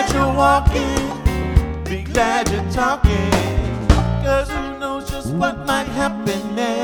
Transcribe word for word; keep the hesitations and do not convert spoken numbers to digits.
glad you're walking, be glad you're talking, 'cause who knows just what might happen next.